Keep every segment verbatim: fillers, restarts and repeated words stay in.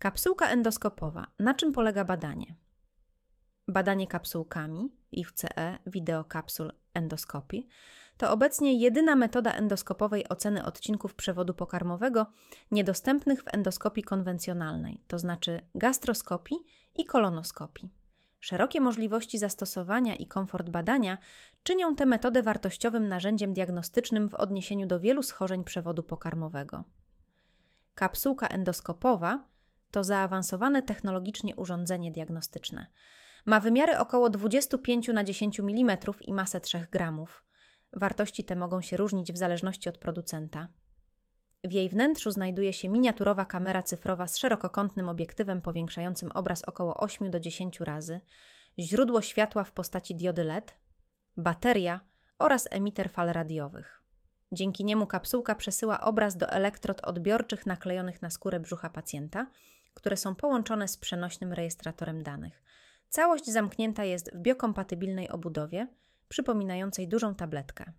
Kapsułka endoskopowa. Na czym polega badanie? Badanie kapsułkami, I W C E, Video Capsule Endoscopy, to obecnie jedyna metoda endoskopowej oceny odcinków przewodu pokarmowego niedostępnych w endoskopii konwencjonalnej, to znaczy gastroskopii i kolonoskopii. Szerokie możliwości zastosowania i komfort badania czynią tę metodę wartościowym narzędziem diagnostycznym w odniesieniu do wielu schorzeń przewodu pokarmowego. Kapsułka endoskopowa to zaawansowane technologicznie urządzenie diagnostyczne. Ma wymiary około dwadzieścia pięć na dziesięć milimetrów i masę trzy gramy. Wartości te mogą się różnić w zależności od producenta. W jej wnętrzu znajduje się miniaturowa kamera cyfrowa z szerokokątnym obiektywem powiększającym obraz około osiem do dziesięciu razy, źródło światła w postaci diody L E D, bateria oraz emiter fal radiowych. Dzięki niemu kapsułka przesyła obraz do elektrod odbiorczych naklejonych na skórę brzucha pacjenta, które są połączone z przenośnym rejestratorem danych. Całość zamknięta jest w biokompatybilnej obudowie, przypominającej dużą tabletkę.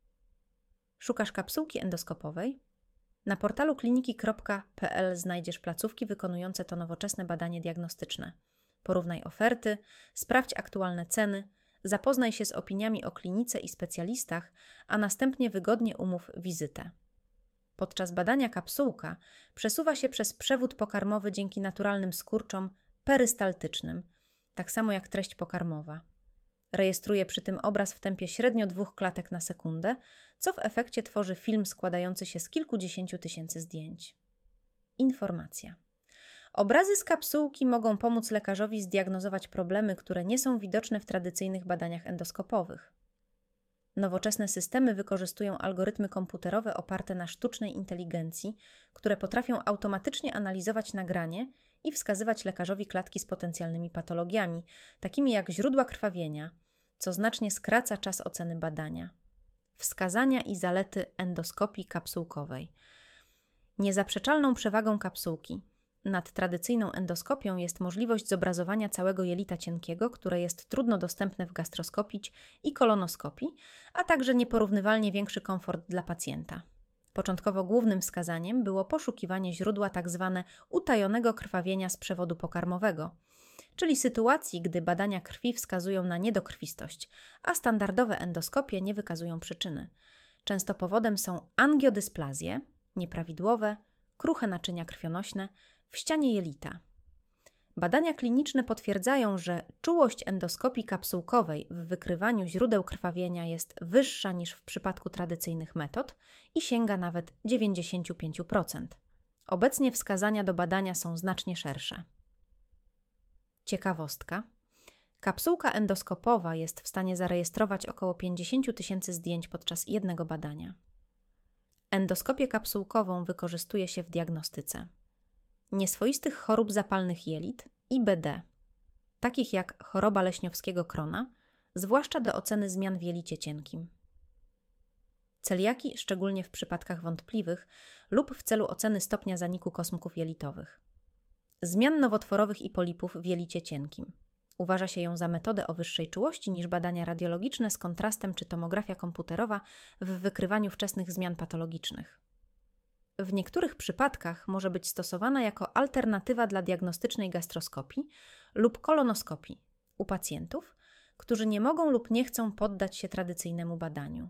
Szukasz kapsułki endoskopowej? Na portalu kliniki kropka p l znajdziesz placówki wykonujące to nowoczesne badanie diagnostyczne. Porównaj oferty, sprawdź aktualne ceny, zapoznaj się z opiniami o klinice i specjalistach, a następnie wygodnie umów wizytę. Podczas badania kapsułka przesuwa się przez przewód pokarmowy dzięki naturalnym skurczom perystaltycznym, tak samo jak treść pokarmowa. Rejestruje przy tym obraz w tempie średnio dwóch klatek na sekundę, co w efekcie tworzy film składający się z kilkudziesięciu tysięcy zdjęć. Informacja. Obrazy z kapsułki mogą pomóc lekarzowi zdiagnozować problemy, które nie są widoczne w tradycyjnych badaniach endoskopowych. Nowoczesne systemy wykorzystują algorytmy komputerowe oparte na sztucznej inteligencji, które potrafią automatycznie analizować nagranie i wskazywać lekarzowi klatki z potencjalnymi patologiami, takimi jak źródła krwawienia, co znacznie skraca czas oceny badania. Wskazania i zalety endoskopii kapsułkowej. Niezaprzeczalną przewagą kapsułki nad tradycyjną endoskopią jest możliwość zobrazowania całego jelita cienkiego, które jest trudno dostępne w gastroskopii i kolonoskopii, a także nieporównywalnie większy komfort dla pacjenta. Początkowo głównym wskazaniem było poszukiwanie źródła tzw. utajonego krwawienia z przewodu pokarmowego, czyli sytuacji, gdy badania krwi wskazują na niedokrwistość, a standardowe endoskopie nie wykazują przyczyny. Często powodem są angiodysplazje, nieprawidłowe, kruche naczynia krwionośne w ścianie jelita. Badania kliniczne potwierdzają, że czułość endoskopii kapsułkowej w wykrywaniu źródeł krwawienia jest wyższa niż w przypadku tradycyjnych metod i sięga nawet dziewięćdziesiąt pięć procent. Obecnie wskazania do badania są znacznie szersze. Ciekawostka. Kapsułka endoskopowa jest w stanie zarejestrować około pięćdziesiąt tysięcy zdjęć podczas jednego badania. Endoskopię kapsułkową wykorzystuje się w diagnostyce nieswoistych chorób zapalnych jelit i B D, takich jak choroba leśniowskiego krona, zwłaszcza do oceny zmian w jelicie cienkim. Celiaki, szczególnie w przypadkach wątpliwych lub w celu oceny stopnia zaniku kosmków jelitowych. Zmian nowotworowych i polipów w jelicie cienkim. Uważa się ją za metodę o wyższej czułości niż badania radiologiczne z kontrastem czy tomografia komputerowa w wykrywaniu wczesnych zmian patologicznych. W niektórych przypadkach może być stosowana jako alternatywa dla diagnostycznej gastroskopii lub kolonoskopii u pacjentów, którzy nie mogą lub nie chcą poddać się tradycyjnemu badaniu.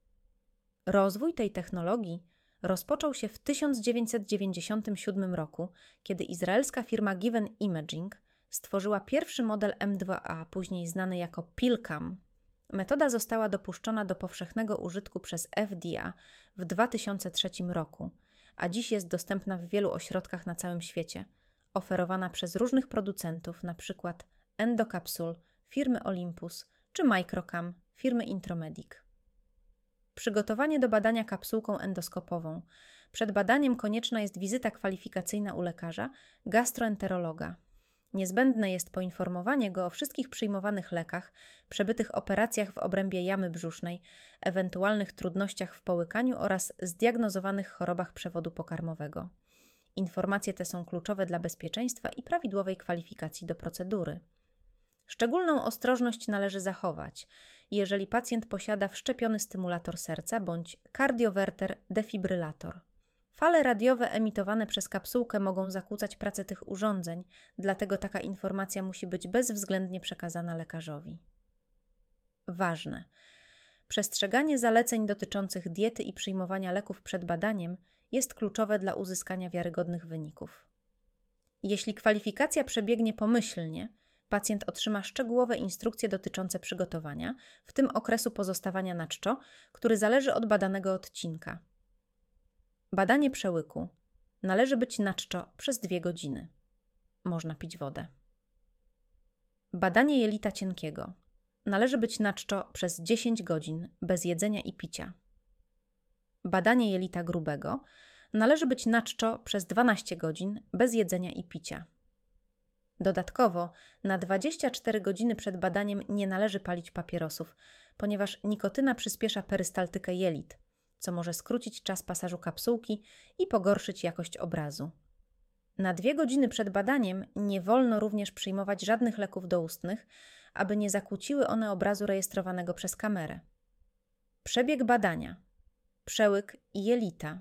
Rozwój tej technologii rozpoczął się w tysiąc dziewięćset dziewięćdziesiątym siódmym roku, kiedy izraelska firma Given Imaging stworzyła pierwszy model M dwa A, później znany jako PillCam. Metoda została dopuszczona do powszechnego użytku przez F D A w dwa tysiące trzecim roku, a dziś jest dostępna w wielu ośrodkach na całym świecie, oferowana przez różnych producentów, np. Endocapsule firmy Olympus czy Microcam firmy Intromedic. Przygotowanie do badania kapsułką endoskopową. Przed badaniem konieczna jest wizyta kwalifikacyjna u lekarza, gastroenterologa. Niezbędne jest poinformowanie go o wszystkich przyjmowanych lekach, przebytych operacjach w obrębie jamy brzusznej, ewentualnych trudnościach w połykaniu oraz zdiagnozowanych chorobach przewodu pokarmowego. Informacje te są kluczowe dla bezpieczeństwa i prawidłowej kwalifikacji do procedury. Szczególną ostrożność należy zachować, jeżeli pacjent posiada wszczepiony stymulator serca bądź kardiowerter defibrylator. Fale radiowe emitowane przez kapsułkę mogą zakłócać pracę tych urządzeń, dlatego taka informacja musi być bezwzględnie przekazana lekarzowi. Ważne. Przestrzeganie zaleceń dotyczących diety i przyjmowania leków przed badaniem jest kluczowe dla uzyskania wiarygodnych wyników. Jeśli kwalifikacja przebiegnie pomyślnie, pacjent otrzyma szczegółowe instrukcjie dotyczące przygotowania, w tym okresu pozostawania na czczo, który zależy od badanego odcinka. Badanie przełyku. Należy być na czczo przez dwie godziny. Można pić wodę. Badanie jelita cienkiego. Należy być na czczo przez dziesięć godzin bez jedzenia i picia. Badanie jelita grubego. Należy być na czczo przez dwanaście godzin bez jedzenia i picia. Dodatkowo na dwadzieścia cztery godziny przed badaniem nie należy palić papierosów, ponieważ nikotyna przyspiesza perystaltykę jelit, co może skrócić czas pasażu kapsułki i pogorszyć jakość obrazu. Na dwie godziny przed badaniem nie wolno również przyjmować żadnych leków doustnych, aby nie zakłóciły one obrazu rejestrowanego przez kamerę. Przebieg badania. Przełyk i jelita.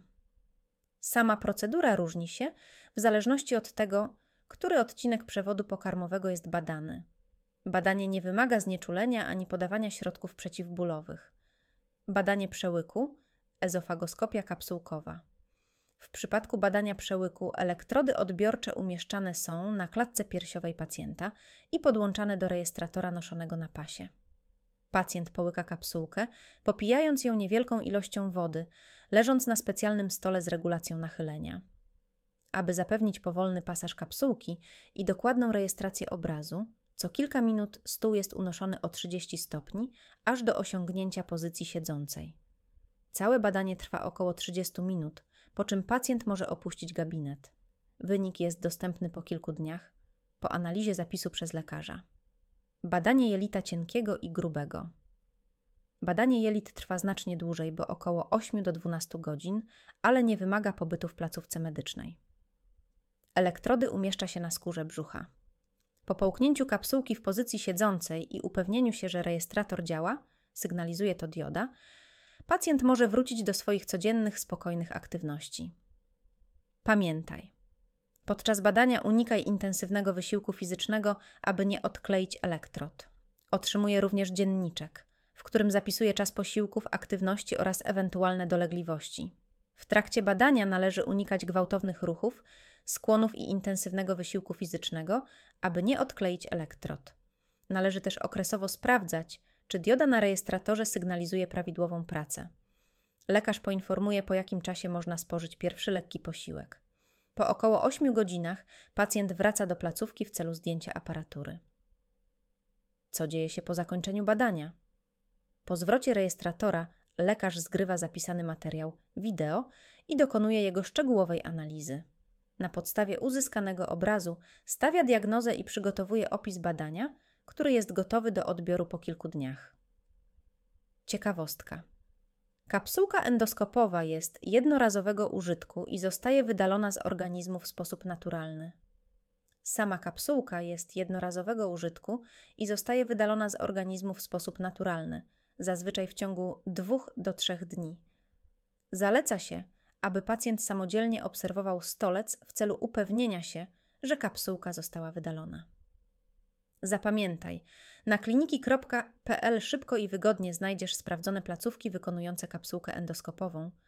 Sama procedura różni się w zależności od tego, który odcinek przewodu pokarmowego jest badany. Badanie nie wymaga znieczulenia ani podawania środków przeciwbólowych. Badanie przełyku, ezofagoskopia kapsułkowa. W przypadku badania przełyku elektrody odbiorcze umieszczane są na klatce piersiowej pacjenta i podłączane do rejestratora noszonego na pasie. Pacjent połyka kapsułkę, popijając ją niewielką ilością wody, leżąc na specjalnym stole z regulacją nachylenia. Aby zapewnić powolny pasaż kapsułki i dokładną rejestrację obrazu, co kilka minut stół jest unoszony o trzydzieści stopni, aż do osiągnięcia pozycji siedzącej. Całe badanie trwa około trzydzieści minut, po czym pacjent może opuścić gabinet. Wynik jest dostępny po kilku dniach, po analizie zapisu przez lekarza. Badanie jelita cienkiego i grubego. Badanie jelit trwa znacznie dłużej, bo około osiem do dwunastu godzin, ale nie wymaga pobytu w placówce medycznej. Elektrody umieszcza się na skórze brzucha. Po połknięciu kapsułki w pozycji siedzącej i upewnieniu się, że rejestrator działa, sygnalizuje to dioda, pacjent może wrócić do swoich codziennych, spokojnych aktywności. Pamiętaj, podczas badania unikaj intensywnego wysiłku fizycznego, aby nie odkleić elektrod. Otrzymuję również dzienniczek, w którym zapisuję czas posiłków, aktywności oraz ewentualne dolegliwości. W trakcie badania należy unikać gwałtownych ruchów, skłonów i intensywnego wysiłku fizycznego, aby nie odkleić elektrod. Należy też okresowo sprawdzać, czy dioda na rejestratorze sygnalizuje prawidłową pracę. Lekarz poinformuje, po jakim czasie można spożyć pierwszy lekki posiłek. Po około ośmiu godzinach pacjent wraca do placówki w celu zdjęcia aparatury. Co dzieje się po zakończeniu badania? Po zwrocie rejestratora lekarz zgrywa zapisany materiał wideo i dokonuje jego szczegółowej analizy. Na podstawie uzyskanego obrazu stawia diagnozę i przygotowuje opis badania, który jest gotowy do odbioru po kilku dniach. Ciekawostka. Kapsułka endoskopowa jest jednorazowego użytku i zostaje wydalona z organizmu w sposób naturalny. Sama kapsułka jest jednorazowego użytku i zostaje wydalona z organizmu w sposób naturalny, zazwyczaj w ciągu dwóch do trzech dni. Zaleca się, aby pacjent samodzielnie obserwował stolec w celu upewnienia się, że kapsułka została wydalona. Zapamiętaj, na kliniki kropka p l szybko i wygodnie znajdziesz sprawdzone placówki wykonujące kapsułkę endoskopową,